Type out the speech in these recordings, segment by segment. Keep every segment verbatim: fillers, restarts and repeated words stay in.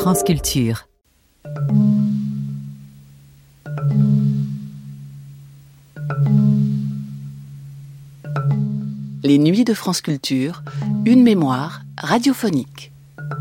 France Culture. Les nuits de France Culture, une mémoire radiophonique.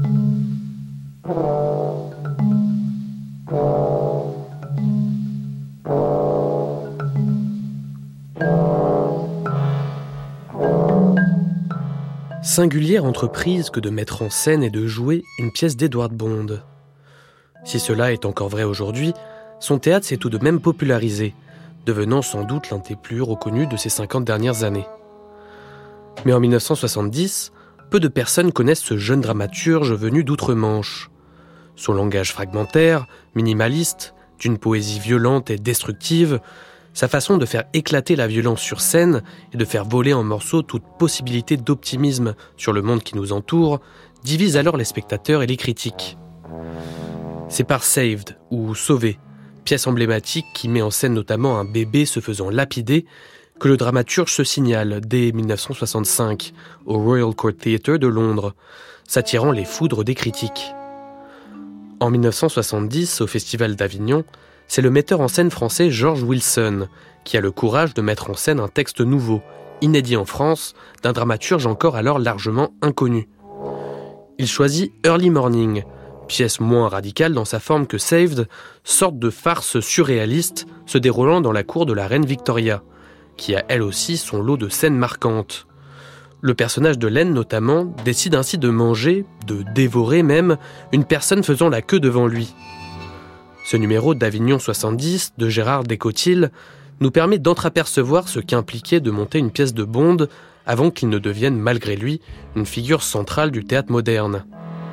Singulière entreprise que de mettre en scène et de jouer une pièce d'Edward Bond. Si cela est encore vrai aujourd'hui, son théâtre s'est tout de même popularisé, devenant sans doute l'un des plus reconnus de ces cinquante dernières années. Mais en dix-neuf cent soixante-dix, peu de personnes connaissent ce jeune dramaturge venu d'outre-Manche. Son langage fragmentaire, minimaliste, d'une poésie violente et destructive, sa façon de faire éclater la violence sur scène et de faire voler en morceaux toute possibilité d'optimisme sur le monde qui nous entoure, divise alors les spectateurs et les critiques. C'est par Saved, ou Sauvé, pièce emblématique qui met en scène notamment un bébé se faisant lapider, que le dramaturge se signale dès dix-neuf cent soixante-cinq au Royal Court Theatre de Londres, s'attirant les foudres des critiques. En dix-neuf cent soixante-dix, au Festival d'Avignon, c'est le metteur en scène français George Wilson qui a le courage de mettre en scène un texte nouveau, inédit en France, d'un dramaturge encore alors largement inconnu. Il choisit Early Morning, pièce moins radicale dans sa forme que Saved, sorte de farce surréaliste se déroulant dans la cour de la reine Victoria, qui a elle aussi son lot de scènes marquantes. Le personnage de Len, notamment, décide ainsi de manger, de dévorer même, une personne faisant la queue devant lui. Ce numéro d'Avignon soixante-dix, de Gérard Descotilles, nous permet d'entreapercevoir ce qu'impliquait de monter une pièce de Bond avant qu'il ne devienne, malgré lui, une figure centrale du théâtre moderne.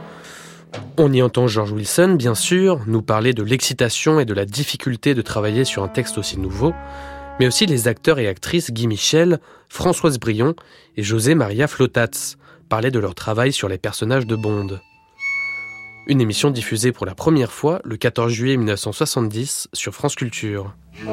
On y entend George Wilson, bien sûr, nous parler de l'excitation et de la difficulté de travailler sur un texte aussi nouveau, mais aussi les acteurs et actrices Guy Michel, Françoise Brion et José Maria Flotats, parler de leur travail sur les personnages de Bond. Une émission diffusée pour la première fois le quatorze juillet dix-neuf cent soixante-dix sur France Culture.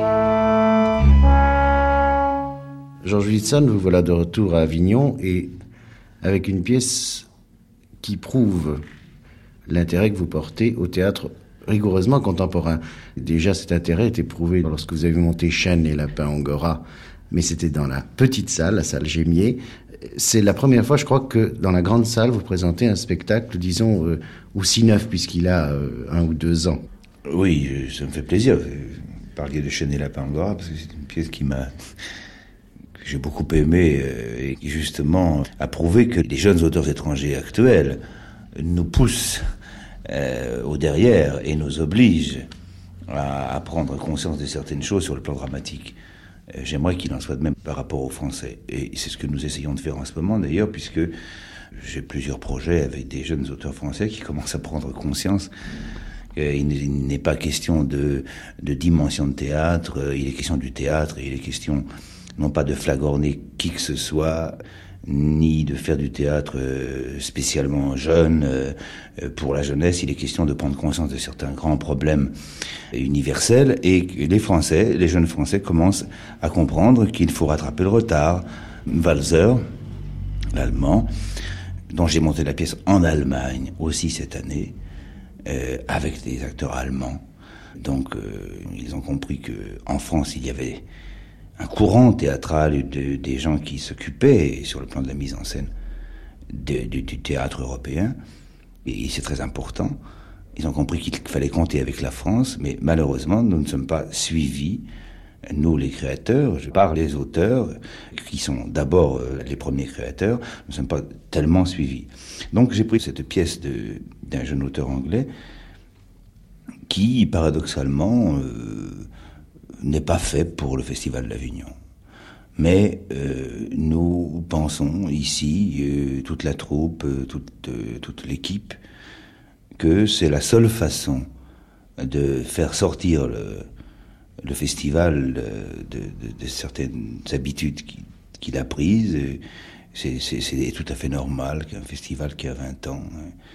George Wilson, vous voilà de retour à Avignon et avec une pièce qui prouve l'intérêt que vous portez au théâtre rigoureusement contemporain. Déjà, cet intérêt était prouvé lorsque vous avez monté Chêne et Lapin Angora, mais c'était dans la petite salle, la salle Gémier. C'est la première fois, je crois, que dans la grande salle, vous présentez un spectacle, disons, euh, aussi neuf, puisqu'il a euh, un ou deux ans. Oui, ça me fait plaisir. Vous parliez de Chêne et Lapin Angora, parce que c'est une pièce qui m'a... que j'ai beaucoup aimée, euh, et qui, justement, a prouvé que les jeunes auteurs étrangers actuels nous poussent euh, au derrière et nous obligent à, à prendre conscience de certaines choses sur le plan dramatique. J'aimerais qu'il en soit de même par rapport aux Français. Et c'est ce que nous essayons de faire en ce moment, d'ailleurs, puisque j'ai plusieurs projets avec des jeunes auteurs français qui commencent à prendre conscience qu'il n'est pas question de, de dimension de théâtre, il est question du théâtre, et il est question non pas de flagorner qui que ce soit, ni de faire du théâtre spécialement jeune pour la jeunesse. Il est question de prendre conscience de certains grands problèmes universels, et les Français, les jeunes Français commencent à comprendre qu'il faut rattraper le retard. Walser, l'allemand, dont j'ai monté la pièce en Allemagne aussi cette année, euh, avec des acteurs allemands. Donc euh, ils ont compris que en France il y avait un courant théâtral de, des gens qui s'occupaient, sur le plan de la mise en scène, de, de, du théâtre européen, et c'est très important. Ils ont compris qu'il fallait compter avec la France, mais malheureusement, nous ne sommes pas suivis, nous les créateurs, par les auteurs, qui sont d'abord les premiers créateurs, nous ne sommes pas tellement suivis. Donc j'ai pris cette pièce de, d'un jeune auteur anglais, qui, paradoxalement, euh, n'est pas fait pour le Festival d'Avignon. Mais euh, nous pensons ici, euh, toute la troupe, euh, toute, euh, toute l'équipe, que c'est la seule façon de faire sortir le, le festival de, de, de, de certaines habitudes qu'il a prises. C'est, c'est, c'est tout à fait normal qu'un festival qui a vingt ans...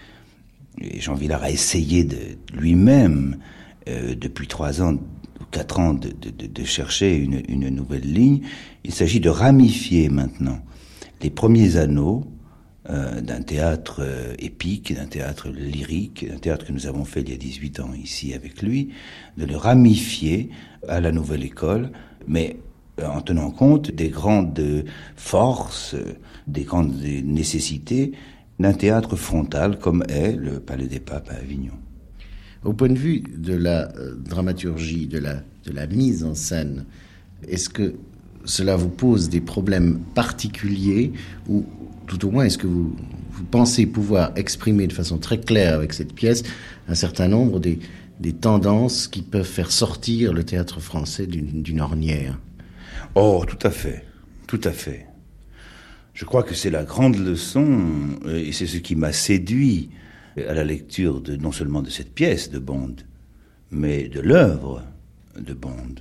Et Jean Vilar a essayé de lui-même, euh, depuis trois ans, quatre ans, de, de, de chercher une, une nouvelle ligne. Il s'agit de ramifier maintenant les premiers anneaux euh, d'un théâtre euh, épique, d'un théâtre lyrique, d'un théâtre que nous avons fait il y a dix-huit ans ici avec lui, de le ramifier à la nouvelle école, mais euh, en tenant compte des grandes forces, euh, des grandes nécessités d'un théâtre frontal comme est le Palais des Papes à Avignon. Au point de vue de la euh, dramaturgie, de la, de la mise en scène, est-ce que cela vous pose des problèmes particuliers ou tout au moins est-ce que vous, vous pensez pouvoir exprimer de façon très claire avec cette pièce un certain nombre des, des tendances qui peuvent faire sortir le théâtre français d'une, d'une ornière? Oh, tout à fait, tout à fait. Je crois que c'est la grande leçon et c'est ce qui m'a séduit à la lecture de, non seulement de cette pièce de Bond, mais de l'œuvre de Bond.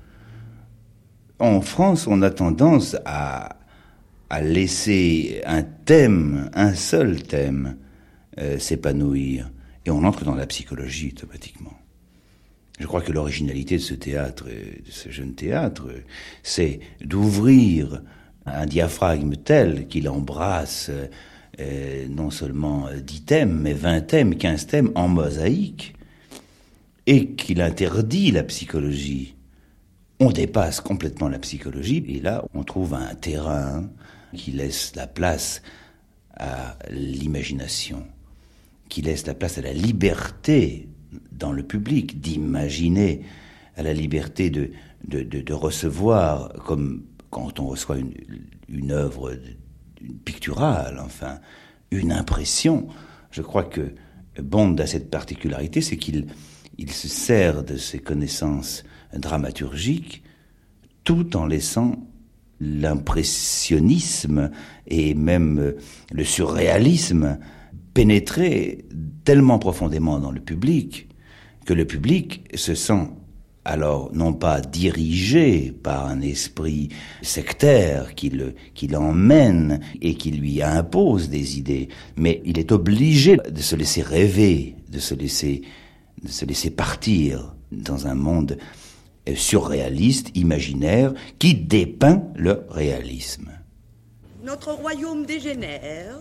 En France, on a tendance à, à laisser un thème, un seul thème, euh, s'épanouir. Et on entre dans la psychologie automatiquement. Je crois que l'originalité de ce théâtre, de ce jeune théâtre, c'est d'ouvrir un diaphragme tel qu'il embrasse euh, non seulement dix thèmes, mais vingt thèmes, quinze thèmes en mosaïque, et qu'il interdit la psychologie. On dépasse complètement la psychologie, et là, on trouve un terrain qui laisse la place à l'imagination, qui laisse la place à la liberté dans le public d'imaginer, à la liberté de, de, de, de recevoir, comme quand on reçoit une, une œuvre une picturale, enfin, une impression. Je crois que Bond a cette particularité, c'est qu'il il se sert de ses connaissances dramaturgique, tout en laissant l'impressionnisme et même le surréalisme pénétrer tellement profondément dans le public que le public se sent alors non pas dirigé par un esprit sectaire qui, le, qui l'emmène et qui lui impose des idées, mais il est obligé de se laisser rêver, de se laisser, de se laisser partir dans un monde surréaliste, imaginaire, qui dépeint le réalisme. Notre royaume dégénère.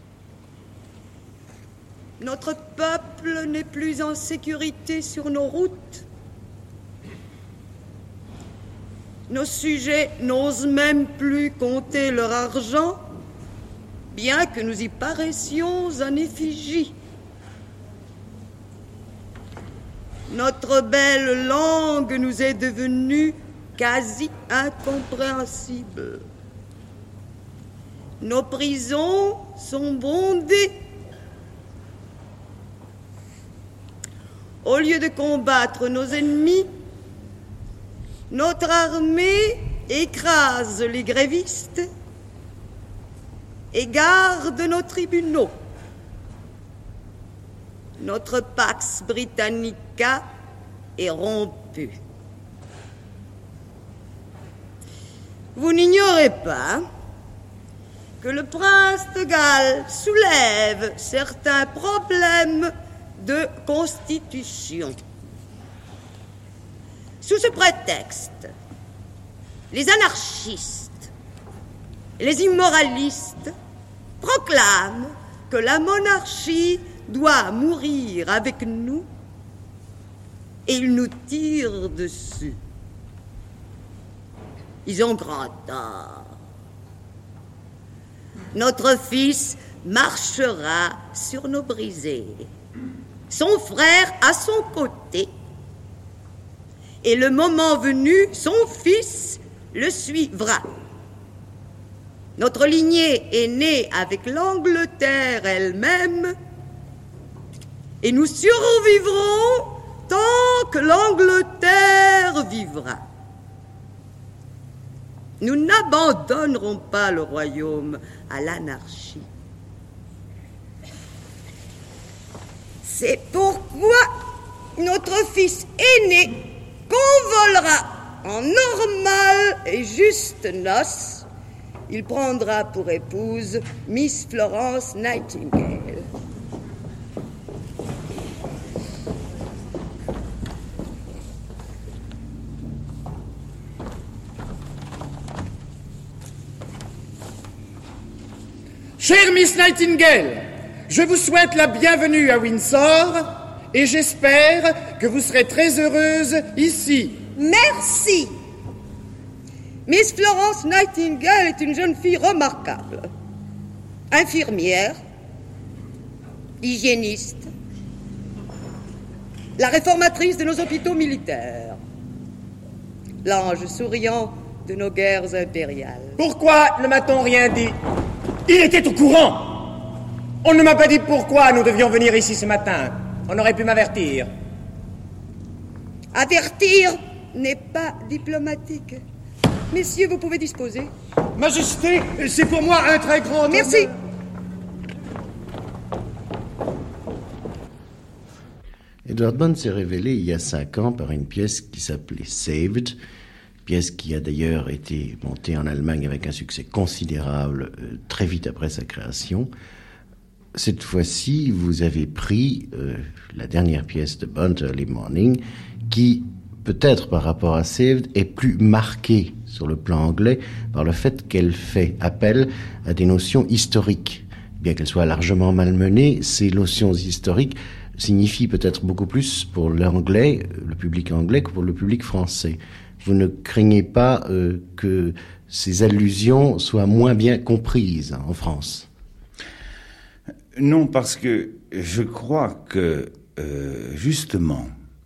Notre peuple n'est plus en sécurité sur nos routes. Nos sujets n'osent même plus compter leur argent, bien que nous y paraissions en effigie. Notre belle langue nous est devenue quasi incompréhensible. Nos prisons sont bondées. Au lieu de combattre nos ennemis, notre armée écrase les grévistes et garde nos tribunaux. Notre Pax Britannica est rompue. Vous n'ignorez pas que le prince de Galles soulève certains problèmes de constitution. Sous ce prétexte, les anarchistes et les immoralistes proclament que la monarchie doit mourir avec nous et ils nous tirent dessus. Ils ont grand tort. Notre fils marchera sur nos brisées, son frère à son côté, et le moment venu, son fils le suivra. Notre lignée est née avec l'Angleterre elle-même, et nous survivrons tant que l'Angleterre vivra. Nous n'abandonnerons pas le royaume à l'anarchie. C'est pourquoi notre fils aîné convolera en normales et justes noces. Il prendra pour épouse Miss Florence Nightingale. Chère Miss Nightingale, je vous souhaite la bienvenue à Windsor et j'espère que vous serez très heureuse ici. Merci. Miss Florence Nightingale est une jeune fille remarquable. Infirmière, hygiéniste, la réformatrice de nos hôpitaux militaires, l'ange souriant de nos guerres impériales. Pourquoi ne m'a-t-on rien dit? Il était au courant. On ne m'a pas dit pourquoi nous devions venir ici ce matin. On aurait pu m'avertir. Avertir n'est pas diplomatique. Messieurs, vous pouvez disposer. Majesté, c'est pour moi un très grand honneur. Merci. Edward Bond s'est révélé il y a cinq ans par une pièce qui s'appelait Saved, pièce qui a d'ailleurs été montée en Allemagne avec un succès considérable euh, très vite après sa création. Cette fois-ci, vous avez pris euh, la dernière pièce de Bond, Early Morning, qui, peut-être par rapport à Saved, est plus marquée sur le plan anglais par le fait qu'elle fait appel à des notions historiques. Bien qu'elles soient largement malmenées, ces notions historiques signifient peut-être beaucoup plus pour l'anglais, le public anglais, que pour le public français. Vous ne craignez pas euh, que ces allusions soient moins bien comprises en France? Non, parce que je crois que, euh, justement,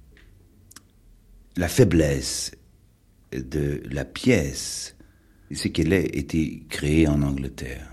la faiblesse de la pièce, c'est qu'elle ait été créée en Angleterre.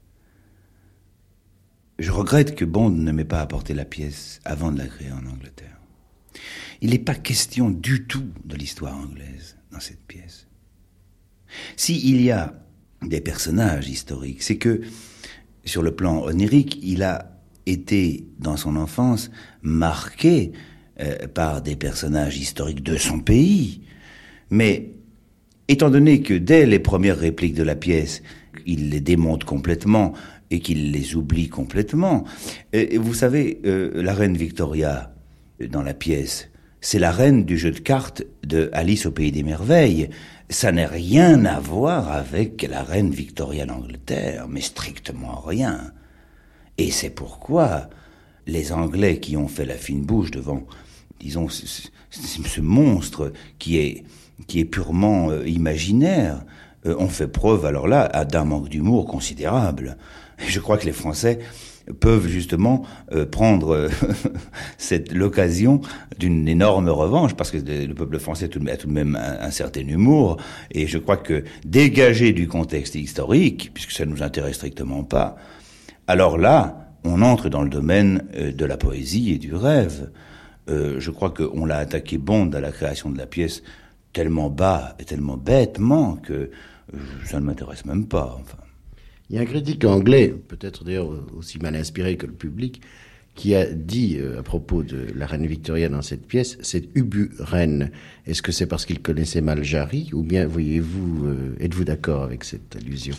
Je regrette que Bond ne m'ait pas apporté la pièce avant de la créer en Angleterre. Il n'est pas question du tout de l'histoire anglaise dans cette pièce. S'il y a des personnages historiques, c'est que, sur le plan onirique, il a été, dans son enfance, marqué euh, par des personnages historiques de son pays. Mais, étant donné que dès les premières répliques de la pièce, il les démonte complètement et qu'il les oublie complètement, euh, vous savez, euh, la reine Victoria, dans la pièce, c'est la reine du jeu de cartes de Alice au Pays des Merveilles. Ça n'a rien à voir avec la reine Victoria d'Angleterre, mais strictement rien. Et c'est pourquoi les Anglais qui ont fait la fine bouche devant, disons, ce, ce, ce monstre qui est, qui est purement euh, imaginaire, euh, ont fait preuve, alors là, d'un manque d'humour considérable. Et je crois que les Français peuvent justement euh, prendre euh, cette l'occasion d'une énorme revanche, parce que le peuple français a tout, a tout de même un, un certain humour, et je crois que dégagé du contexte historique, puisque ça ne nous intéresse strictement pas, alors là, on entre dans le domaine euh, de la poésie et du rêve. Euh, je crois qu'on l'a attaqué Bond à la création de la pièce tellement bas et tellement bêtement que euh, ça ne m'intéresse même pas, enfin. Il y a un critique anglais, peut-être d'ailleurs aussi mal inspiré que le public, qui a dit euh, à propos de la reine Victoria dans cette pièce, c'est Ubu reine. Est-ce que c'est parce qu'il connaissait mal Jarry, ou bien voyez-vous, euh, êtes-vous d'accord avec cette allusion?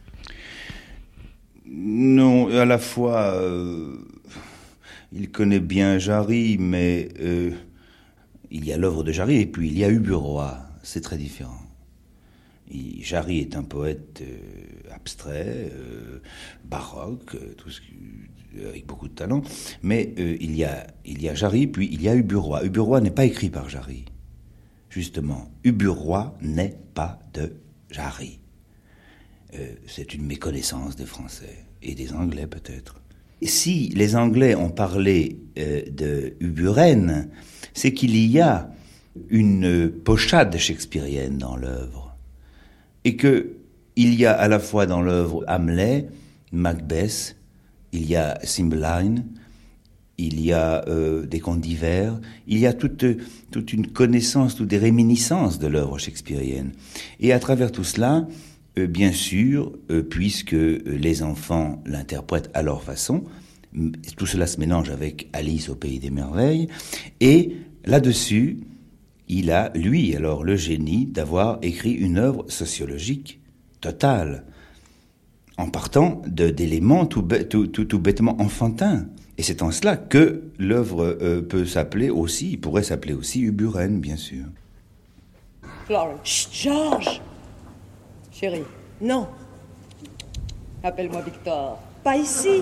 Non, à la fois, euh, il connaît bien Jarry, mais euh, il y a l'œuvre de Jarry, et puis il y a Ubu roi, c'est très différent. Et Jarry est un poète euh, abstrait, euh, baroque, euh, tout ce qui, euh, avec beaucoup de talent. Mais euh, il y a il y a Jarry, puis il y a Ubu roi. Ubu roi n'est pas écrit par Jarry. Justement, Ubu roi n'est pas de Jarry. Euh, c'est une méconnaissance des Français et des Anglais peut-être. Et si les Anglais ont parlé euh, de Ubu reine, c'est qu'il y a une pochade shakespearienne dans l'œuvre. Et que il y a à la fois dans l'œuvre Hamlet, Macbeth, il y a Cymbeline, il y a euh, des contes d'hiver, il y a toute, toute une connaissance, toutes des réminiscences de l'œuvre shakespearienne. Et à travers tout cela, euh, bien sûr, euh, puisque les enfants l'interprètent à leur façon, tout cela se mélange avec Alice au Pays des Merveilles, et là-dessus, il a, lui, alors, le génie d'avoir écrit une œuvre sociologique totale, en partant de, d'éléments tout, tout, tout, tout bêtement enfantins. Et c'est en cela que l'œuvre euh, peut s'appeler aussi, pourrait s'appeler aussi Ubu reine, bien sûr. Florence. Chut, Georges. Chérie, non. Appelle-moi Victor. pas ici.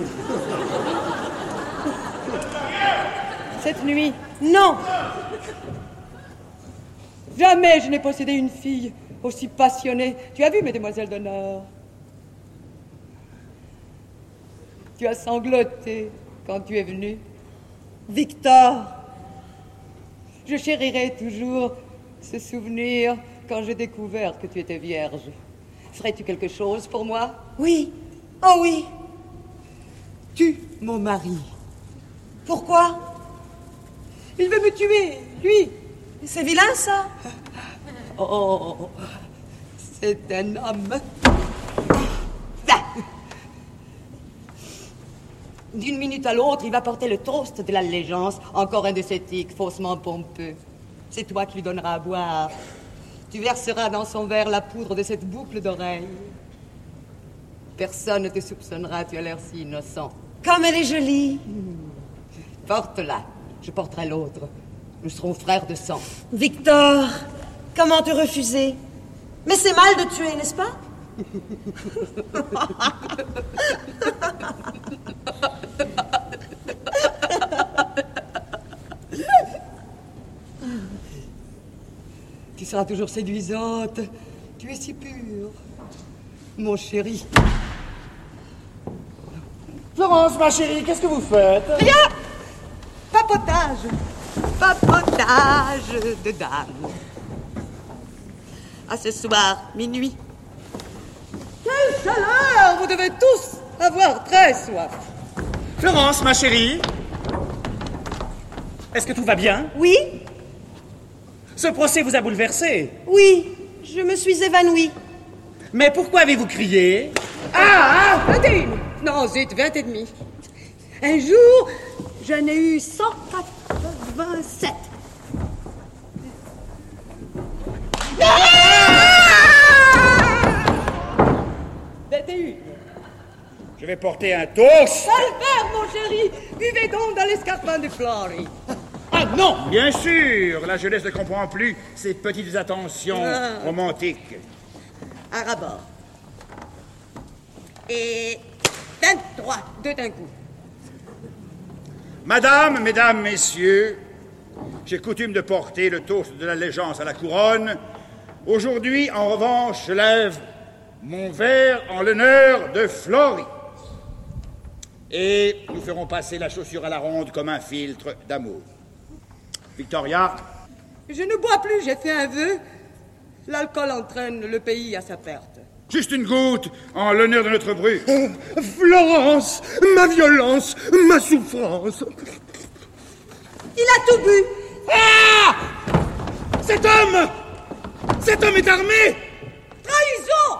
Cette nuit, Non. jamais je n'ai possédé une fille aussi passionnée. Tu as vu mes demoiselles d'honneur? Tu as sangloté quand tu es venu. Victor. Je chérirai toujours ce souvenir quand j'ai découvert que tu étais vierge. Ferais-tu quelque chose pour moi? Oui. Oh oui. Tu, mon mari. Pourquoi? Il veut me tuer, lui. C'est vilain, ça? Oh, c'est un homme. D'une minute à l'autre, il va porter le toast de l'allégeance, encore un de ces tics faussement pompeux. C'est toi qui lui donneras à boire. Tu verseras dans son verre la poudre de cette boucle d'oreille. Personne ne te soupçonnera, tu as l'air si innocent. Comme elle est jolie. Porte-la, je porterai l'autre. Nous serons frères de sang. Victor, comment te refuser? Mais c'est mal de tuer, n'est-ce pas? Tu seras toujours séduisante. Tu es si pure. Mon chéri. Florence, ma chérie, qu'est-ce que vous faites? Rien! Papotage. Papotage de dame. À ce soir, minuit. Quelle chaleur! Vous devez tous avoir très soif. Florence, ma chérie, est-ce que tout va bien? Oui? Ce procès vous a bouleversé. Oui, je me suis évanouie. Mais pourquoi avez-vous crié? Ah! ah Adine! Non, zut, vingt et demi. Un jour, j'en ai eu cent quatre-vingt-sept. vingt et une. Je vais porter un toast. Albert, mon chéri, buvez donc dans l'escarpin de Flory. Ah non, bien sûr, la jeunesse ne comprend plus ces petites attentions Ah. romantiques. À rabord. Et vingt-trois. Deux d'un coup. Madame, mesdames, messieurs, j'ai coutume de porter le toast de l'allégeance à la couronne. Aujourd'hui, en revanche, je lève mon verre en l'honneur de Flory. Et nous ferons passer la chaussure à la ronde comme un filtre d'amour. Victoria, Je ne bois plus, j'ai fait un vœu. L'alcool entraîne le pays à sa perte. juste une goutte en l'honneur de notre bru. Florence, ma violence, ma souffrance. Il a tout bu. Ah! Cet homme! Cet homme est armé! Trahison!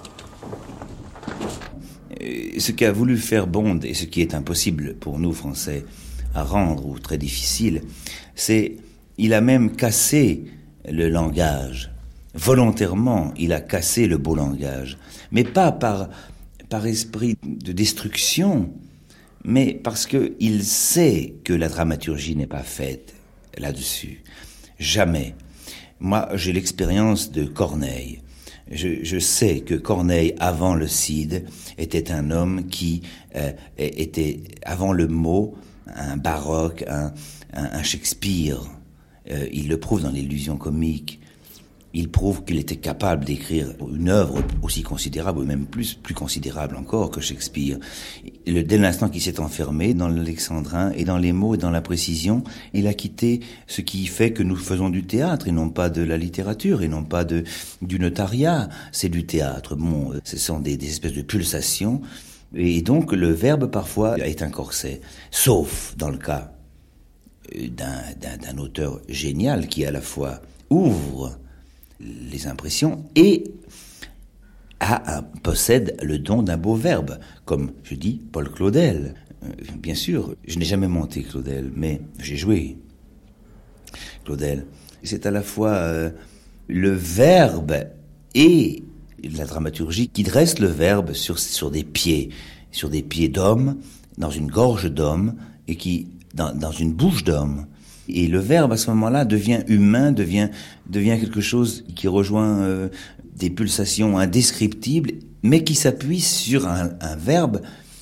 Ce qu'a voulu faire Bond, et ce qui est impossible pour nous, Français, à rendre, ou très difficile, c'est, il a même cassé le langage. Volontairement, il a cassé le beau langage. Mais pas par, par esprit de destruction, mais parce qu'il sait que la dramaturgie n'est pas faite là-dessus. Jamais. Moi, j'ai l'expérience de Corneille. Je, je sais que Corneille, avant le Cid, était un homme qui euh, était, avant le mot, un baroque, un, un, un Shakespeare. Euh, il le prouve dans l'illusion comique. Il prouve qu'il était capable d'écrire une œuvre aussi considérable, ou même plus, plus considérable encore que Shakespeare. Le, dès l'instant qu'il s'est enfermé dans l'alexandrin, et dans les mots, et dans la précision, il a quitté ce qui fait que nous faisons du théâtre, et non pas de la littérature, et non pas de, du notariat. C'est du théâtre. Bon, ce sont des, des espèces de pulsations, et donc le verbe, parfois, est un corset. Sauf dans le cas d'un, d'un, d'un auteur génial qui, à la fois, ouvre les impressions et a, a, possède le don d'un beau verbe, comme je dis Paul Claudel. Euh, bien sûr, je n'ai jamais monté Claudel, mais j'ai joué Claudel. C'est à la fois euh, le verbe et la dramaturgie qui dresse le verbe sur, sur des pieds, sur des pieds d'homme, dans une gorge d'homme, et qui dans, dans une bouche d'homme. Et le verbe, à ce moment-là, devient humain, devient, devient quelque chose qui rejoint euh, des pulsations indescriptibles, mais qui s'appuie sur un, un verbe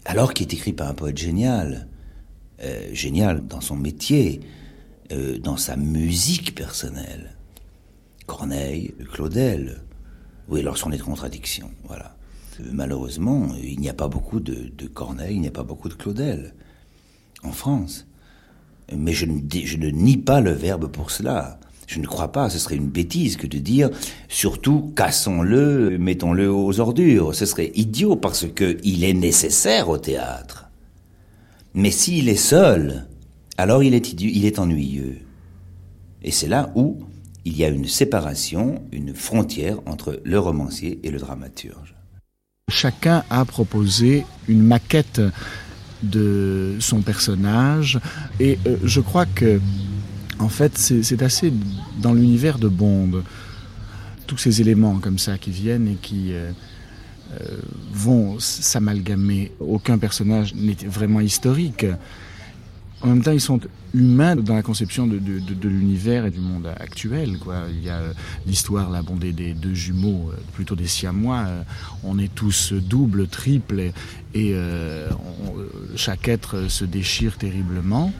alors qu'il est écrit par un poète génial, euh, génial dans son métier, euh, dans sa musique personnelle. Corneille, Claudel, oui, alors sont des contradictions, voilà. Euh, malheureusement, il n'y a pas beaucoup de, de Corneille, il n'y a pas beaucoup de Claudel en France. Mais je ne, je ne nie pas le verbe pour cela. Je ne crois pas, ce serait une bêtise que de dire, surtout, cassons-le, mettons-le aux ordures. Ce serait idiot parce que il est nécessaire au théâtre. Mais s'il est seul, alors il est idiot, il est ennuyeux. Et c'est là où il y a une séparation, une frontière entre le romancier et le dramaturge. Chacun a proposé une maquette de son personnage et euh, je crois que en fait, c'est, c'est assez dans l'univers de Bond. Tous ces éléments comme ça qui viennent et qui euh, euh, vont s'amalgamer. Aucun personnage n'est vraiment historique. En même temps, ils sont humains dans la conception de, de, de, de l'univers et du monde actuel, quoi. Il y a l'histoire là, bon, des, des deux jumeaux, plutôt des siamois. On est tous doubles, triples, et, et euh, on, chaque être se déchire terriblement.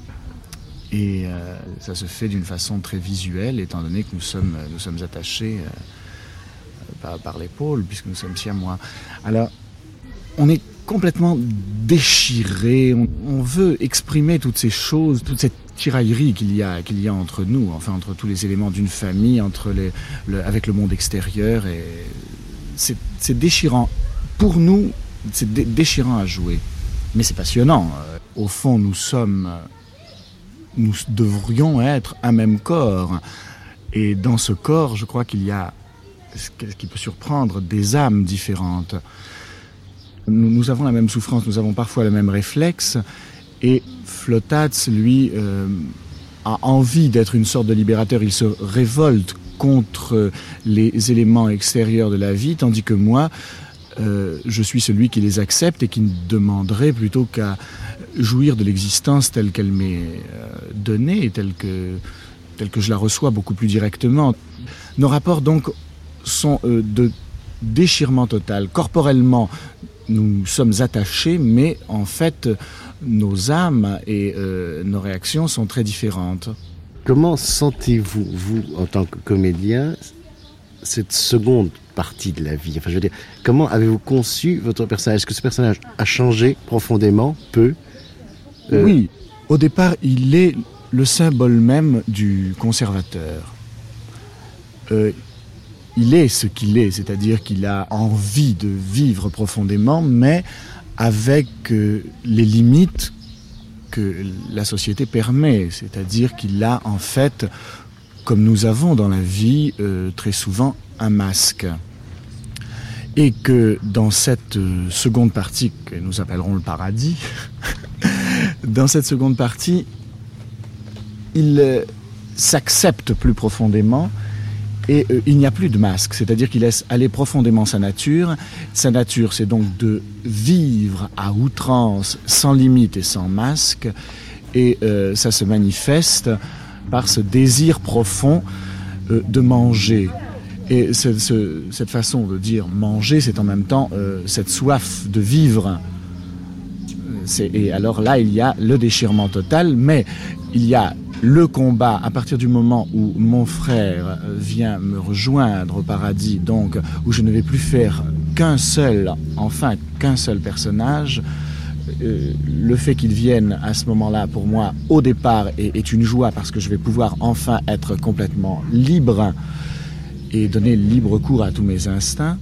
Et euh, ça se fait d'une façon très visuelle, étant donné que nous sommes, nous sommes attachés euh, par, par l'épaule, puisque nous sommes siamois. Alors, on est complètement déchiré, on, on veut exprimer toutes ces choses, toute cette tiraillerie qu'il y a, qu'il y a entre nous, enfin entre tous les éléments d'une famille, entre les, le, avec le monde extérieur. Et c'est, c'est déchirant. Pour nous, c'est dé- déchirant à jouer. Mais c'est passionnant. Au fond, nous sommes... Nous devrions être un même corps. Et dans ce corps, je crois qu'il y a, ce qui peut surprendre, des âmes différentes. Nous, nous avons la même souffrance, nous avons parfois le même réflexe. Et Flotats, lui, euh, a envie d'être une sorte de libérateur. Il se révolte contre les éléments extérieurs de la vie, tandis que moi, euh, je suis celui qui les accepte et qui ne demanderait plutôt qu'à jouir de l'existence telle qu'elle m'est euh, donnée et telle que, telle que je la reçois beaucoup plus directement. Nos rapports donc sont euh, de déchirement total. Corporellement, nous sommes attachés, mais en fait, nos âmes et euh, nos réactions sont très différentes. Comment sentez-vous, vous, en tant que comédien, cette seconde partie de la vie? Enfin, je veux dire, comment avez-vous conçu votre personnage? Est-ce que ce personnage a changé profondément, peu? Euh... Oui, au départ, il est le symbole même du conservateur. Euh, il est ce qu'il est, c'est-à-dire qu'il a envie de vivre profondément, mais avec euh, les limites que la société permet. C'est-à-dire qu'il a en fait, comme nous avons dans la vie, euh, très souvent un masque. Et que dans cette euh, seconde partie, que nous appellerons le paradis, dans cette seconde partie, il euh, s'accepte plus profondément et euh, il n'y a plus de masque, c'est-à-dire qu'il laisse aller profondément sa nature. Sa nature, c'est donc de vivre à outrance, sans limite et sans masque, et euh, ça se manifeste par ce désir profond euh, de manger. Et ce, ce, cette façon de dire manger, c'est en même temps euh, cette soif de vivre. C'est, et alors là, il y a le déchirement total, mais il y a le combat à partir du moment où mon frère vient me rejoindre au paradis, donc où je ne vais plus faire qu'un seul, enfin qu'un seul personnage. Euh, le fait qu'il vienne à ce moment-là, pour moi, au départ, est, est une joie parce que je vais pouvoir enfin être complètement libre et donner libre cours à tous mes instincts.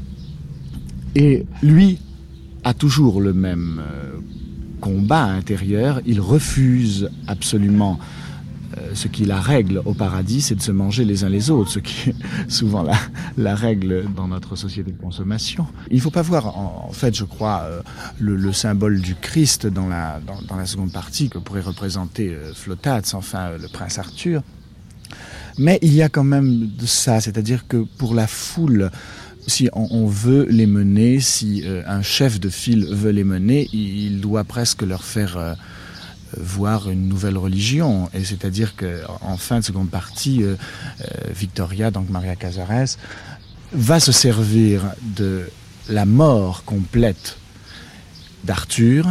Et lui a toujours le même euh, combat intérieur. Il refuse absolument euh, ce qui est la règle au paradis, c'est de se manger les uns les autres, ce qui est souvent la, la règle dans notre société de consommation. Il ne faut pas voir, en, en fait, je crois, euh, le, le symbole du Christ dans la, dans, dans la seconde partie que pourrait représenter euh, Flotats, enfin euh, le prince Arthur. Mais il y a quand même de ça, c'est-à-dire que pour la foule, si on, on veut les mener, si euh, un chef de file veut les mener, il, il doit presque leur faire euh, voir une nouvelle religion. Et c'est-à-dire qu'en fin de seconde partie, euh, euh, Victoria, donc Maria Cazares, va se servir de la mort complète d'Arthur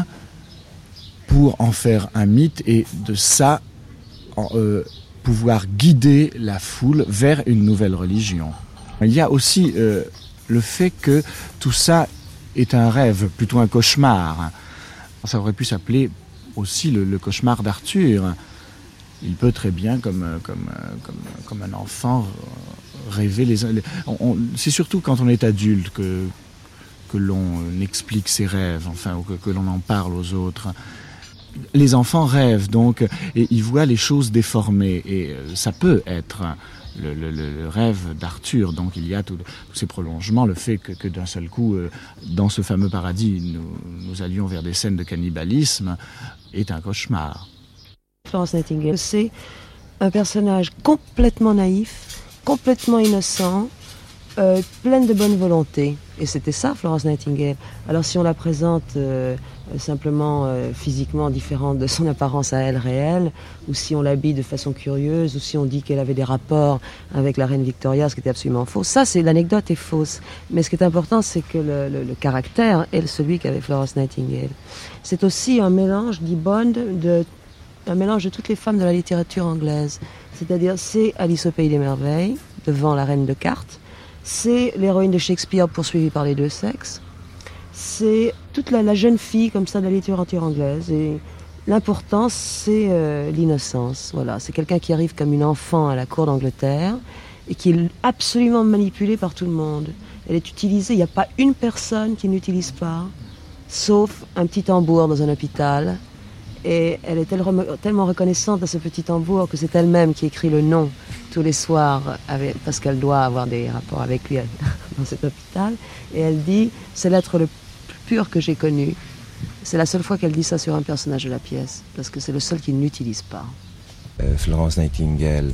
pour en faire un mythe et de ça en, euh, pouvoir guider la foule vers une nouvelle religion. Il y a aussi euh, le fait que tout ça est un rêve, plutôt un cauchemar. Ça aurait pu s'appeler aussi le, le cauchemar d'Arthur. Il peut très bien, comme, comme, comme, comme un enfant, rêver les... les on, on, c'est surtout quand on est adulte que, que l'on explique ses rêves, enfin, ou que, que l'on en parle aux autres. Les enfants rêvent, donc, et ils voient les choses déformées. Et ça peut être le, le, le rêve d'Arthur. Donc il y a tous ces prolongements, le fait que, que d'un seul coup, dans ce fameux paradis, nous, nous allions vers des scènes de cannibalisme, est un cauchemar. Florence Nightingale, c'est un personnage complètement naïf, complètement innocent, euh, pleine de bonne volonté. Et c'était ça, Florence Nightingale. Alors si on la présente euh, simplement euh, physiquement différente de son apparence à elle réelle, ou si on l'habille de façon curieuse, ou si on dit qu'elle avait des rapports avec la reine Victoria, ce qui était absolument faux, ça, c'est l'anecdote est fausse. Mais ce qui est important, c'est que le, le, le caractère est celui qu'avait Florence Nightingale. C'est aussi un mélange, dit Bond, de un mélange de toutes les femmes de la littérature anglaise. C'est-à-dire, c'est Alice au Pays des Merveilles, devant la Reine de Cartes, c'est l'héroïne de Shakespeare poursuivie par les deux sexes, c'est toute la, la jeune fille comme ça de la littérature anglaise. Et l'important, c'est euh, l'innocence. Voilà, c'est quelqu'un qui arrive comme une enfant à la cour d'Angleterre et qui est absolument manipulée par tout le monde. Elle est utilisée, il n'y a pas une personne qui n'utilise pas, sauf un petit tambour dans un hôpital. Et elle est tellement reconnaissante de ce petit tambour que c'est elle-même qui écrit le nom tous les soirs avec, parce qu'elle doit avoir des rapports avec lui dans cet hôpital. Et elle dit, c'est l'être le plus pur que j'ai connu. C'est la seule fois qu'elle dit ça sur un personnage de la pièce, parce que c'est le seul qu'il n'utilise pas. Euh, Florence Nightingale,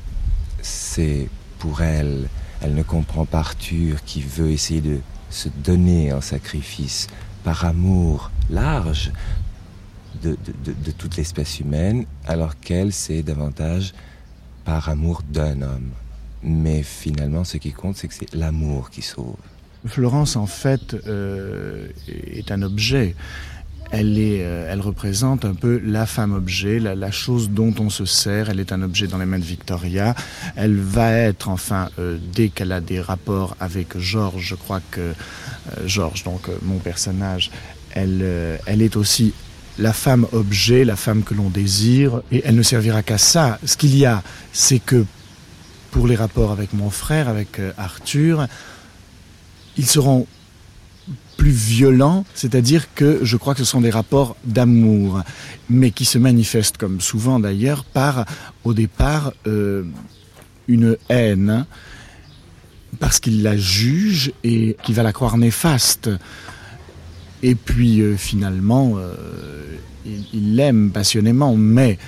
c'est pour elle, elle ne comprend pas Arthur qui veut essayer de se donner en sacrifice par amour large, De, de, de toute l'espèce humaine, alors qu'elle, c'est davantage par amour d'un homme. Mais finalement, ce qui compte, c'est que c'est l'amour qui sauve. Florence, en fait, euh, est un objet. Elle, est, euh, elle représente un peu la femme-objet, la, la chose dont on se sert. Elle est un objet dans les mains de Victoria. Elle va être, enfin, euh, dès qu'elle a des rapports avec Georges, je crois que euh, Georges, donc euh, mon personnage, elle, euh, elle est aussi la femme objet, la femme que l'on désire, et elle ne servira qu'à ça. Ce qu'il y a, c'est que pour les rapports avec mon frère, avec Arthur, ils seront plus violents, c'est-à-dire que je crois que ce sont des rapports d'amour, mais qui se manifestent, comme souvent d'ailleurs, par, au départ, euh, une haine, parce qu'il la juge et qu'il va la croire néfaste. Et puis euh, finalement, euh, il, il l'aime passionnément, mais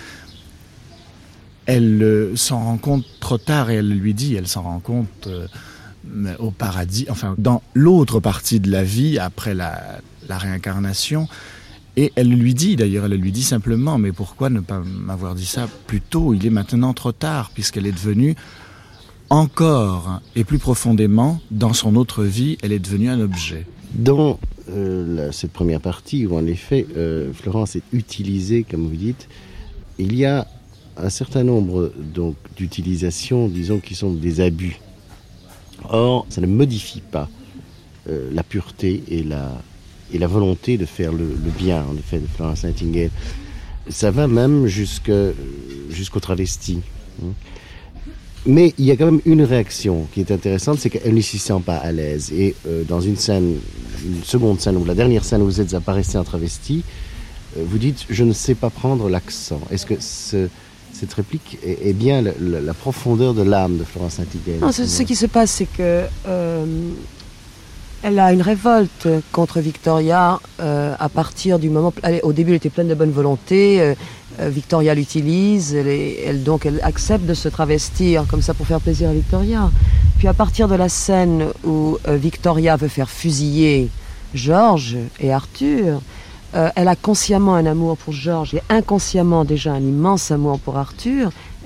elle euh, s'en rend compte trop tard et elle lui dit, elle s'en rend compte euh, au paradis, enfin dans l'autre partie de la vie, après la, la réincarnation. Et elle lui dit, d'ailleurs, elle lui dit simplement, mais pourquoi ne pas m'avoir dit ça plus tôt ? Il est maintenant trop tard, puisqu'elle est devenue encore et plus profondément, dans son autre vie, elle est devenue un objet. Dans euh, la, cette première partie, où en effet, euh, Florence est utilisée, comme vous dites, il y a un certain nombre donc, d'utilisations, disons, qui sont des abus. Or, ça ne modifie pas euh, la pureté et la, et la volonté de faire le, le bien, en effet, de Florence Nightingale. Ça va même jusque, jusqu'au travesti. Hein. Mais il y a quand même une réaction qui est intéressante, c'est qu'elle ne s'y sent pas à l'aise. Et euh, dans une scène, une seconde scène, ou la dernière scène où vous êtes apparaissé en travesti, euh, vous dites « je ne sais pas prendre l'accent ». Est-ce que ce, cette réplique est, est bien la, la, la profondeur de l'âme de Florence Nightingale ? Non, ce, ce qui se passe, c'est que euh, elle a une révolte contre Victoria euh, à partir du moment... Elle, au début, elle était pleine de bonne volonté. Euh, Victoria l'utilise, elle, est, elle, donc elle accepte de se travestir comme ça pour faire plaisir à Victoria. Puis à partir de la scène où euh, Victoria veut faire fusiller Georges et Arthur, euh, elle a consciemment un amour pour Georges et inconsciemment déjà un immense amour pour Arthur.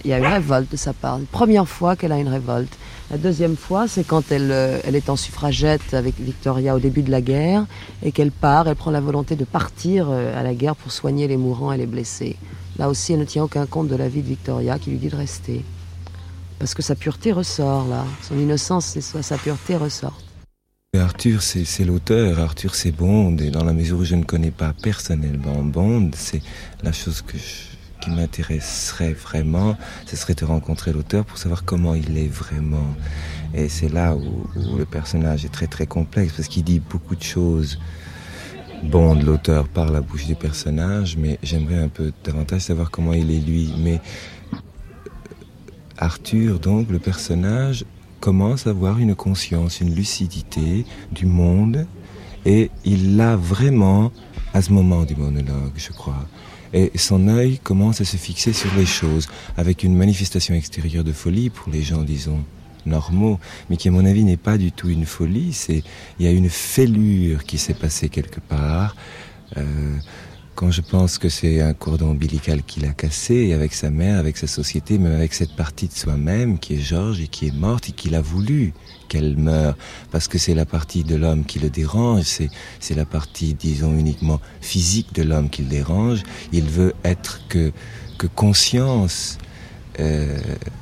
il y a une révolte de sa part. La première fois qu'elle a une révolte. La deuxième fois, c'est quand elle, euh, elle est en suffragette avec Victoria au début de la guerre et qu'elle part, elle prend la volonté de partir euh, à la guerre pour soigner les mourants et les blessés. Là aussi, elle ne tient aucun compte de la vie de Victoria qui lui dit de rester. Parce que sa pureté ressort, là. Son innocence, c'est ça, sa pureté ressort. Arthur, c'est, c'est l'auteur, Arthur, c'est Bond, et dans la mesure où je ne connais pas personnellement Bond, c'est la chose que je... qui m'intéresserait vraiment, ce serait de rencontrer l'auteur pour savoir comment il est vraiment. Et c'est là où, où le personnage est très très complexe, parce qu'il dit beaucoup de choses. Bon, de l'auteur par la bouche du personnage, mais j'aimerais un peu davantage savoir comment il est lui. Mais Arthur, donc, le personnage, commence à avoir une conscience, une lucidité du monde, et il l'a vraiment à ce moment du monologue, je crois. Et son œil commence à se fixer sur les choses, avec une manifestation extérieure de folie pour les gens, disons, normaux, mais qui à mon avis n'est pas du tout une folie. C'est, il y a une fêlure qui s'est passée quelque part. Euh, quand je pense que c'est un cordon ombilical qu'il a cassé, avec sa mère, avec sa société, même avec cette partie de soi-même qui est Georges et qui est morte et qu'il a voulu qu'elle meure, parce que c'est la partie de l'homme qui le dérange, c'est, c'est la partie, disons, uniquement physique de l'homme qui le dérange. Il veut être que, que conscience. Euh,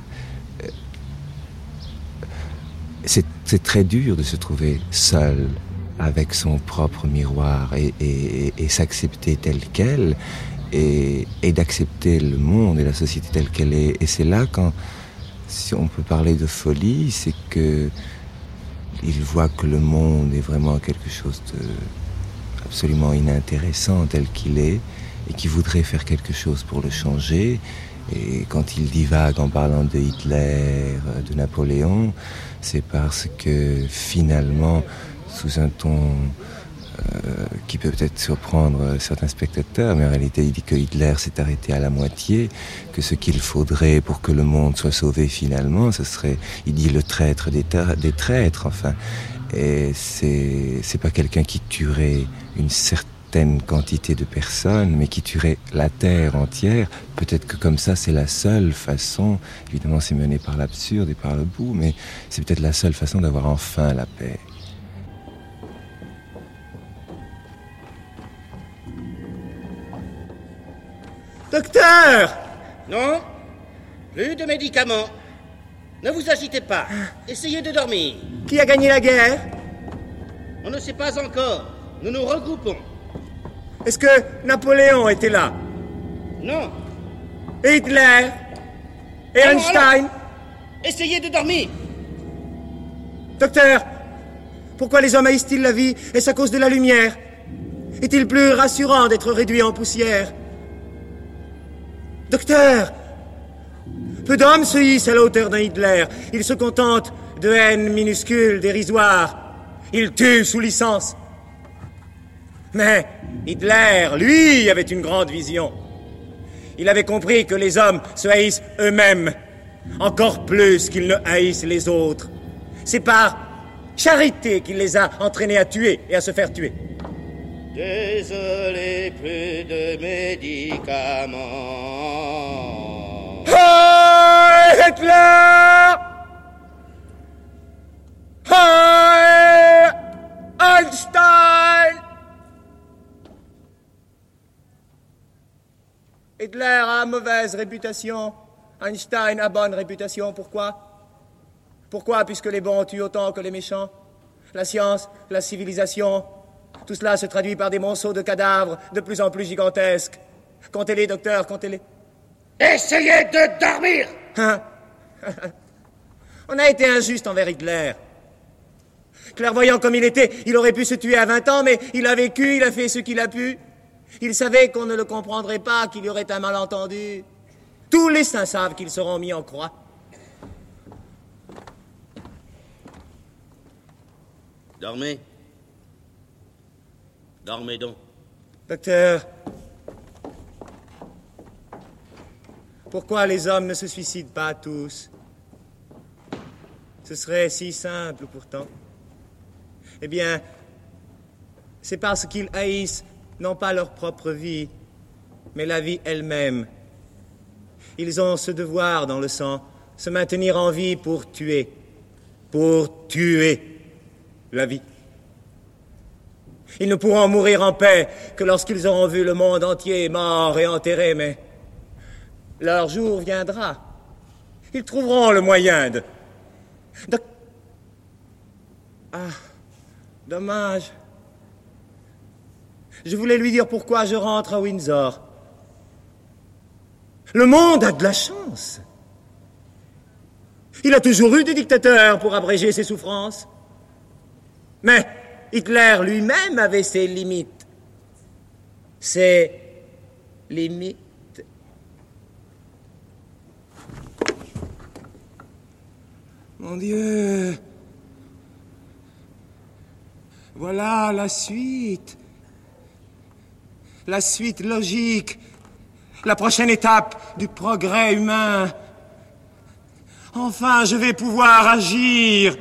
c'est, c'est très dur de se trouver seul avec son propre miroir et, et, et s'accepter tel quel et, et d'accepter le monde et la société telle qu'elle est. Et c'est là quand, si on peut parler de folie, c'est que il voit que le monde est vraiment quelque chose de absolument inintéressant tel qu'il est et qu'il voudrait faire quelque chose pour le changer. Et quand il divague en parlant de Hitler, de Napoléon, c'est parce que finalement, sous un ton euh, qui peut peut-être surprendre certains spectateurs, mais en réalité il dit que Hitler s'est arrêté à la moitié, que ce qu'il faudrait pour que le monde soit sauvé finalement, ce serait, il dit, le traître des, tra- des traîtres, enfin. Et c'est, c'est pas quelqu'un qui tuerait une certaine quantité de personnes, mais qui tuerait la terre entière. Peut-être que comme ça c'est la seule façon, évidemment c'est mené par l'absurde et par le bout, mais c'est peut-être la seule façon d'avoir enfin la paix. Docteur! Non, plus de médicaments. Ne vous agitez pas. Essayez de dormir. Qui a gagné la guerre? On ne sait pas encore. Nous nous regroupons. Est-ce que Napoléon était là? Non. Et Hitler? Et Alors, Einstein? alors, essayez de dormir. Docteur, pourquoi les hommes haïssent-ils la vie? Est-ce à cause de la lumière? Est-il plus rassurant d'être réduit en poussière? Docteur, peu d'hommes se hissent à la hauteur d'un Hitler. Ils se contentent de haines minuscules, dérisoires. Ils tuent sous licence. Mais Hitler, lui, avait une grande vision. Il avait compris que les hommes se haïssent eux-mêmes, encore plus qu'ils ne haïssent les autres. C'est par charité qu'il les a entraînés à tuer et à se faire tuer. Désolé, plus de médicaments. Heil Hitler! Heil Einstein! Hitler a mauvaise réputation, Einstein a bonne réputation. Pourquoi? Pourquoi, puisque les bons tuent autant que les méchants? La science, la civilisation, tout cela se traduit par des monceaux de cadavres de plus en plus gigantesques. Comptez-les, docteur, comptez-les. Essayez de dormir! Hein? On a été injuste envers Hitler. Clairvoyant comme il était, il aurait pu se tuer à vingt ans, mais il a vécu, il a fait ce qu'il a pu. Il savait qu'on ne le comprendrait pas, qu'il y aurait un malentendu. Tous les saints savent qu'ils seront mis en croix. Dormez. Dormez donc. Docteur, pourquoi les hommes ne se suicident pas tous? Ce serait si simple pourtant. Eh bien, c'est parce qu'ils haïssent non pas leur propre vie, mais la vie elle-même. Ils ont ce devoir dans le sang, se maintenir en vie pour tuer, pour tuer la vie. Ils ne pourront mourir en paix que lorsqu'ils auront vu le monde entier mort et enterré, mais leur jour viendra. Ils trouveront le moyen de... de... Ah, dommage. Je voulais lui dire pourquoi je rentre à Windsor. Le monde a de la chance. Il a toujours eu des dictateurs pour abréger ses souffrances. Mais Hitler lui-même avait ses limites. Ses limites. Mon Dieu. Voilà la suite. La suite logique. La prochaine étape du progrès humain. Enfin, je vais pouvoir agir.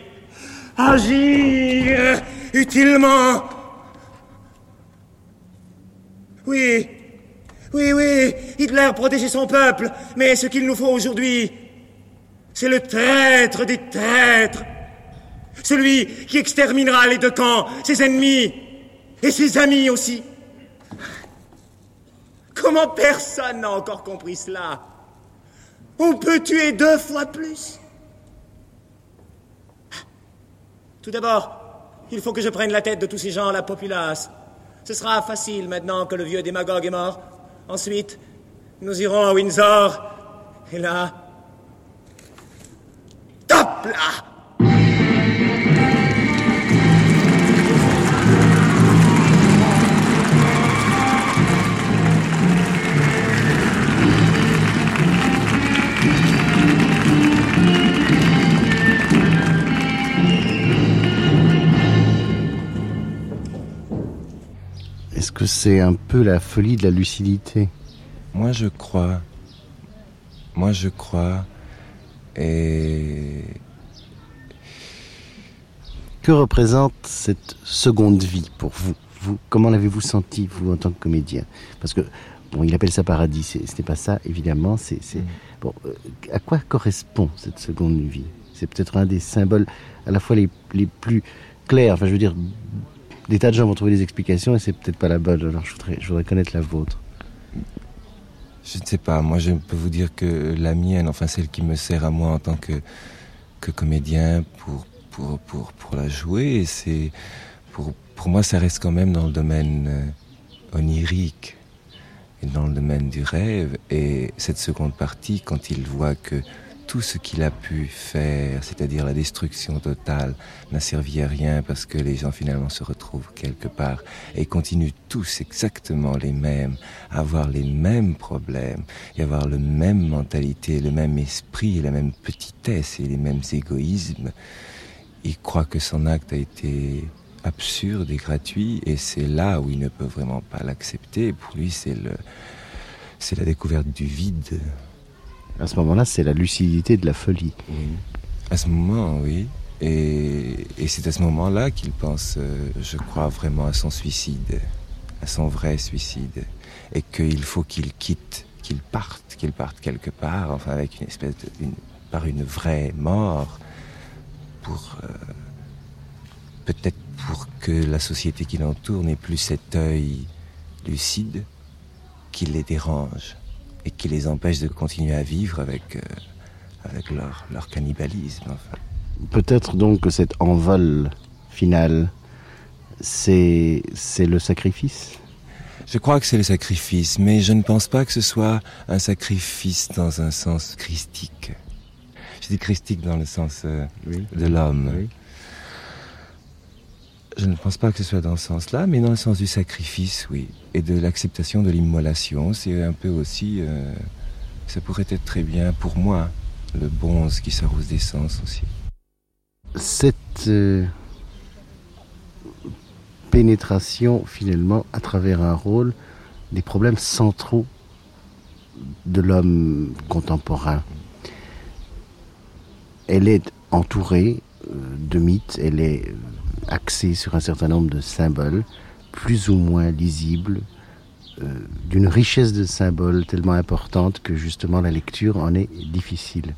Agir utilement. Oui, oui, oui, Hitler protégeait son peuple, mais ce qu'il nous faut aujourd'hui, c'est le traître des traîtres. Celui qui exterminera les deux camps, ses ennemis et ses amis aussi. Comment personne n'a encore compris cela? On peut tuer deux fois plus. Tout d'abord, il faut que je prenne la tête de tous ces gens à la populace. Ce sera facile maintenant que le vieux démagogue est mort. Ensuite, nous irons à Windsor. Et là... Top là! Est-ce que c'est un peu la folie de la lucidité? Moi, je crois. Moi, je crois. Et... Que représente cette seconde vie pour vous? Vous, comment l'avez-vous senti, vous, en tant que comédien? Parce que, bon, il appelle ça paradis, c'est, ce n'est pas ça, évidemment. C'est, c'est... Bon, euh, à quoi correspond cette seconde vie? C'est peut-être un des symboles à la fois les, les plus clairs. Enfin, je veux dire, des tas de gens vont trouver des explications et c'est peut-être pas la bonne. Alors, je voudrais, je voudrais connaître la vôtre. Je ne sais pas. Moi, je peux vous dire que la mienne, enfin celle qui me sert à moi en tant que, que comédien pour, pour, pour, pour la jouer, c'est, pour, pour moi, ça reste quand même dans le domaine onirique et dans le domaine du rêve. Et cette seconde partie, quand il voit que tout ce qu'il a pu faire, c'est-à-dire la destruction totale, n'a servi à rien parce que les gens finalement se retrouvent quelque part et continuent tous exactement les mêmes, à avoir les mêmes problèmes et avoir le même mentalité, le même esprit, la même petitesse et les mêmes égoïsmes. Il croit que son acte a été absurde et gratuit et c'est là où il ne peut vraiment pas l'accepter. Pour lui, c'est le, c'est la découverte du vide. À ce moment-là, c'est la lucidité de la folie. Oui. À ce moment, oui. Et, et c'est à ce moment-là qu'il pense, euh, je crois, vraiment à son suicide, à son vrai suicide. Et qu'il faut qu'il quitte, qu'il parte, qu'il parte quelque part, enfin avec une espèce de... Une, par une vraie mort, pour... Euh, peut-être pour que la société qui l'entoure n'ait plus cet œil lucide qui les dérange et qui les empêche de continuer à vivre avec, euh, avec leur, leur cannibalisme. Enfin. Peut-être donc que cet envol final, c'est, c'est le sacrifice? Je crois que c'est le sacrifice, mais je ne pense pas que ce soit un sacrifice dans un sens christique. Je dis christique dans le sens euh, oui. de l'homme. Oui. Je ne pense pas que ce soit dans ce sens-là, mais dans le sens du sacrifice, oui. Et de l'acceptation de l'immolation. C'est un peu aussi... Euh, ça pourrait être très bien, pour moi, le bronze qui s'arrose d'essence aussi. Cette euh, pénétration, finalement, à travers un rôle, des problèmes centraux de l'homme contemporain. Elle est entourée euh, de mythes, elle est... Euh, axé sur un certain nombre de symboles, plus ou moins lisibles, euh, d'une richesse de symboles tellement importante que justement la lecture en est difficile.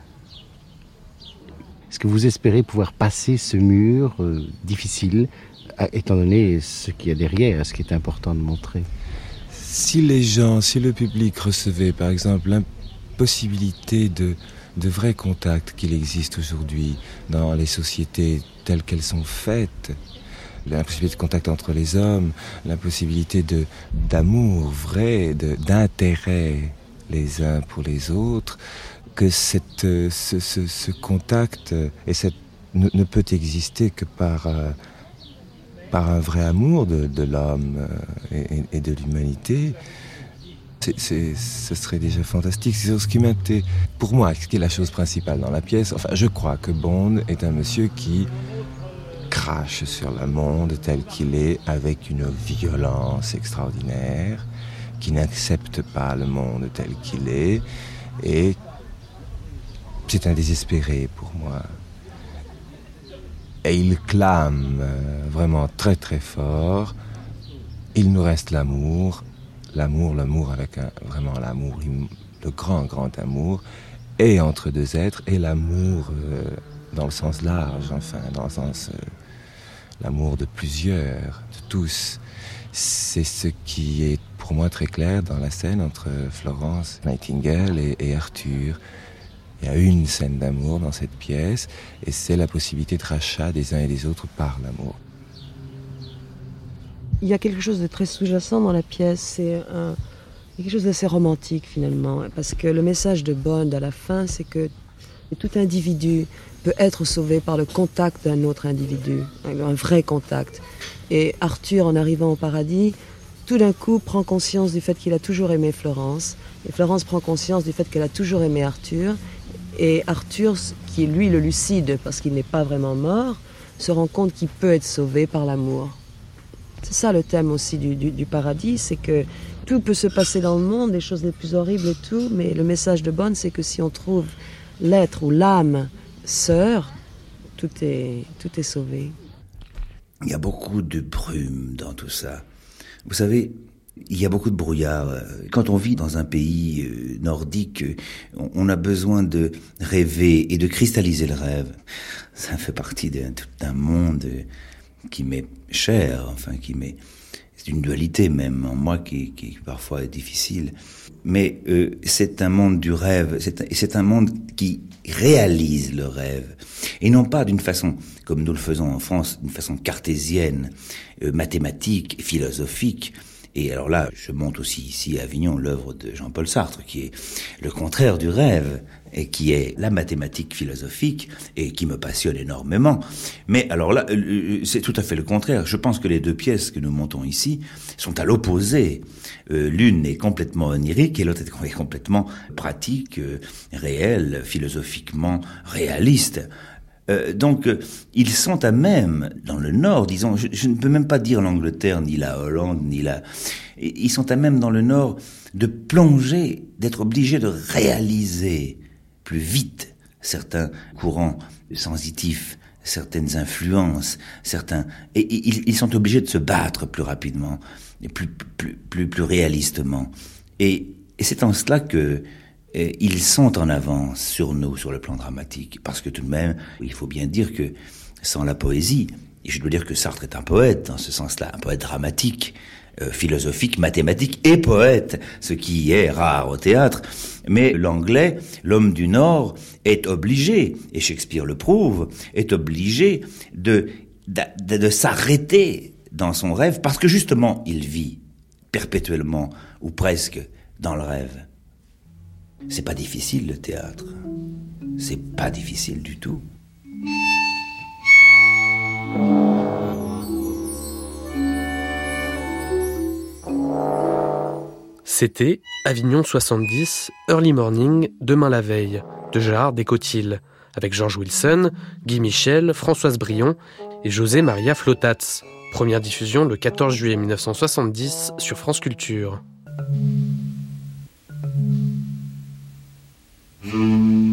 Est-ce que vous espérez pouvoir passer ce mur euh, difficile, à, étant donné ce qu'il y a derrière, ce qui est important de montrer? Si les gens, si le public recevait par exemple l'impossibilité de, de vrais contacts qu'il existe aujourd'hui dans les sociétés telles qu'elles sont faites, l'impossibilité de contact entre les hommes, l'impossibilité de, d'amour vrai, de, d'intérêt les uns pour les autres, que cette, ce, ce, ce contact et cette, ne, ne peut exister que par, euh, par un vrai amour de, de l'homme et, et de l'humanité, c'est, c'est, ce serait déjà fantastique. C'est ce qui m'était, pour moi, ce qui est la chose principale dans la pièce. Enfin, je crois que Bond est un monsieur qui crache sur le monde tel qu'il est avec une violence extraordinaire, qui n'accepte pas le monde tel qu'il est, et c'est un désespéré pour moi. Et il clame vraiment très très fort, il nous reste l'amour, l'amour, l'amour avec un, vraiment l'amour, le grand grand amour, et entre deux êtres, et l'amour euh, dans le sens large, enfin, dans le sens euh, l'amour de plusieurs, de tous. C'est ce qui est pour moi très clair dans la scène entre Florence Nightingale et, et Arthur. Il y a une scène d'amour dans cette pièce, et c'est la possibilité de rachat des uns et des autres par l'amour. Il y a quelque chose de très sous-jacent dans la pièce, c'est un, quelque chose d'assez romantique finalement, parce que le message de Bond à la fin, c'est que tout individu peut être sauvé par le contact d'un autre individu, un vrai contact. Et Arthur, en arrivant au paradis, tout d'un coup prend conscience du fait qu'il a toujours aimé Florence, et Florence prend conscience du fait qu'elle a toujours aimé Arthur, et Arthur, qui est lui le lucide, parce qu'il n'est pas vraiment mort, se rend compte qu'il peut être sauvé par l'amour. C'est ça le thème aussi du, du, du paradis, c'est que tout peut se passer dans le monde, les choses les plus horribles et tout, mais le message de Bond, c'est que si on trouve l'être ou l'âme sœur, tout est, tout est sauvé. Il y a beaucoup de brume dans tout ça. Vous savez, il y a beaucoup de brouillard. Quand on vit dans un pays nordique, on a besoin de rêver et de cristalliser le rêve. Ça fait partie d'un, d'un monde qui m'est cher, enfin qui m'est... C'est une dualité même en moi qui, qui parfois est difficile. Mais euh, c'est un monde du rêve, c'est un, c'est un monde qui réalise le rêve. Et non pas d'une façon, comme nous le faisons en France, d'une façon cartésienne, euh, mathématique, philosophique. Et alors là, je monte aussi ici à Avignon l'œuvre de Jean-Paul Sartre, qui est le contraire du rêve, et qui est la mathématique philosophique, et qui me passionne énormément. Mais alors là, c'est tout à fait le contraire. Je pense que les deux pièces que nous montons ici sont à l'opposé. Euh, l'une est complètement onirique, et l'autre est complètement pratique, euh, réelle, philosophiquement réaliste. Euh, donc, euh, ils sont à même, dans le Nord, disons, je, je ne peux même pas dire l'Angleterre, ni la Hollande, ni la... Ils sont à même, dans le Nord, de plonger, d'être obligés de réaliser plus vite certains courants sensitifs, certaines influences, certains... Et, et ils, ils sont obligés de se battre plus rapidement, et plus, plus, plus, plus réalistement. Et, et c'est en cela que... Et ils sont en avance sur nous, sur le plan dramatique. Parce que tout de même, il faut bien dire que sans la poésie, et je dois dire que Sartre est un poète, dans ce sens-là, un poète dramatique, euh, philosophique, mathématique et poète, ce qui est rare au théâtre. Mais l'anglais, l'homme du Nord, est obligé, et Shakespeare le prouve, est obligé de, de, de, de s'arrêter dans son rêve, parce que justement, il vit perpétuellement, ou presque, dans le rêve. C'est pas difficile, le théâtre. C'est pas difficile du tout. C'était Avignon soixante-dix, Early Morning, Demain la veille, de Gérard Descotilles, avec George Wilson, Guy Michel, Françoise Brion et José Maria Flotats. Première diffusion le quatorze juillet mille neuf cent soixante-dix sur France Culture. Mmh.